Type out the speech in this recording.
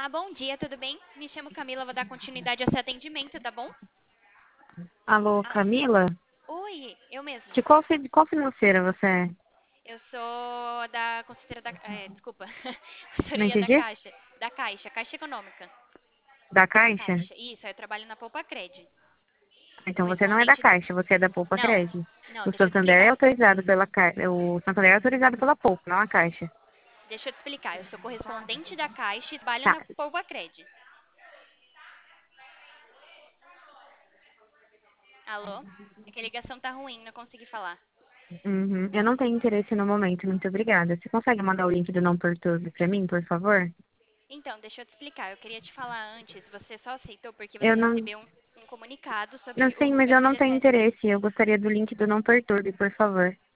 Bom dia, tudo bem? Me chamo Camila, vou dar continuidade ao seu atendimento, tá bom? Alô, Ah, Camila? oi, eu mesma. De qual financeira você é? Eu sou da consultoria desculpa, Não consultoria da entendi? Caixa, Caixa Econômica, Da da Caixa? Caixa. Isso, eu trabalho na Poupa Cred. Então você não é da Correspondente. Caixa, você é da Poupa Não, Cred. não, O deixa eu te Santander é explicar. autorizado pela o Santander é autorizado pela Poupa, não a Caixa. Deixa eu te explicar. Eu sou correspondente da Caixa e trabalho Tá. na Poupa Cred. Alô? É que a ligação tá ruim, não consegui falar. Uhum. Eu não tenho interesse no momento, muito obrigada. Você consegue mandar o link do Não Perturbe pra mim, por favor? Então, deixa eu te explicar. Eu queria te falar antes, você só aceitou porque Eu você não. recebeu um comunicado Não sobre sei, o mas eu não tenho FGTS. interesse. Eu gostaria do link do Não Perturbe, por favor.